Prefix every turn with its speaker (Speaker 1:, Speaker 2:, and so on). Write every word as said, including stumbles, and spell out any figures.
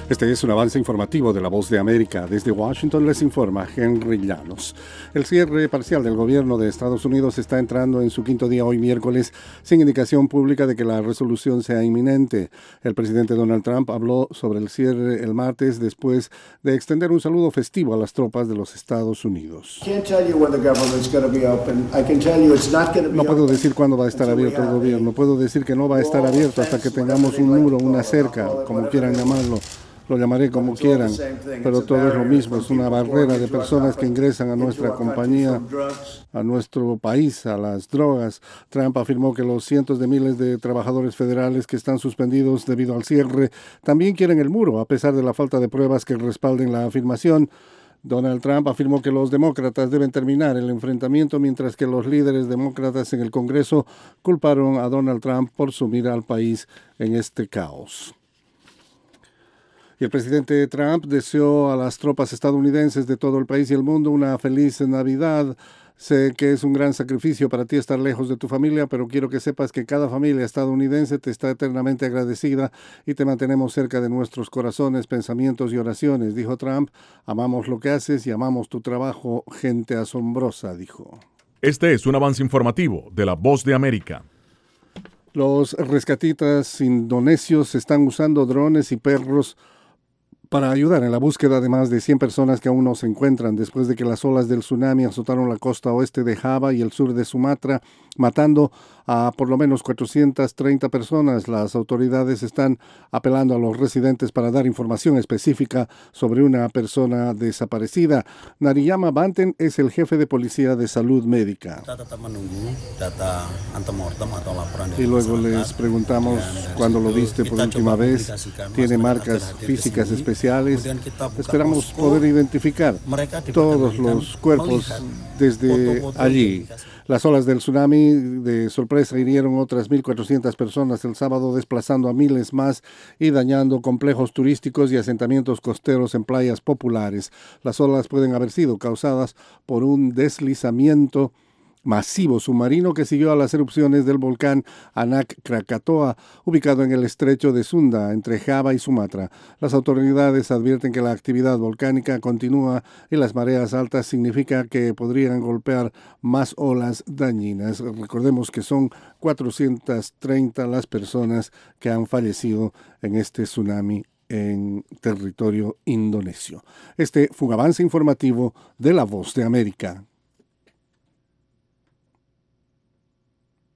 Speaker 1: Este es un avance informativo de La Voz de América. Desde Washington les informa Henry Llanos. El cierre parcial del gobierno de Estados Unidos está entrando en su quinto día hoy miércoles, sin indicación pública de que la resolución sea inminente. El presidente Donald Trump habló sobre el cierre el martes después de extender un saludo festivo a las tropas de los Estados Unidos. No puedo decir cuándo va a estar abierto el gobierno. Puedo decir que no va a estar abierto hasta que tengamos un muro, una cerca, como quieran llamarlo. Lo llamaré como quieran, pero todo es lo mismo, es una barrera de personas que ingresan a nuestra compañía, a nuestro país, a las drogas. Trump afirmó que los cientos de miles de trabajadores federales que están suspendidos debido al cierre también quieren el muro, a pesar de la falta de pruebas que respalden la afirmación. Donald Trump afirmó que los demócratas deben terminar el enfrentamiento, mientras que los líderes demócratas en el Congreso culparon a Donald Trump por sumir al país en este caos. Y el presidente Trump deseó a las tropas estadounidenses de todo el país y el mundo una feliz Navidad. Sé que es un gran sacrificio para ti estar lejos de tu familia, pero quiero que sepas que cada familia estadounidense te está eternamente agradecida y te mantenemos cerca de nuestros corazones, pensamientos y oraciones, dijo Trump. Amamos lo que haces y amamos tu trabajo, gente asombrosa, dijo.
Speaker 2: Este es un avance informativo de La Voz de América.
Speaker 1: Los rescatistas indonesios están usando drones y perros para ayudar en la búsqueda de más de cien personas que aún no se encuentran después de que las olas del tsunami azotaron la costa oeste de Java y el sur de Sumatra, matando a por lo menos cuatrocientas treinta personas. Las autoridades están apelando a los residentes para dar información específica sobre una persona desaparecida. Nariyama Banten es el jefe de policía de salud médica. Y luego les preguntamos cuándo lo viste por última vez. Tiene marcas físicas especiales. Esperamos poder identificar todos los cuerpos desde allí. Las olas del tsunami de sorpresa hirieron otras mil cuatrocientas personas el sábado, desplazando a miles más y dañando complejos turísticos y asentamientos costeros en playas populares. Las olas pueden haber sido causadas por un deslizamiento masivo submarino que siguió a las erupciones del volcán Anak Krakatoa, ubicado en el estrecho de Sunda, entre Java y Sumatra. Las autoridades advierten que la actividad volcánica continúa y las mareas altas significa que podrían golpear más olas dañinas. Recordemos que son cuatrocientas treinta las personas que han fallecido en este tsunami en territorio indonesio. Este fue un avance informativo de La Voz de América.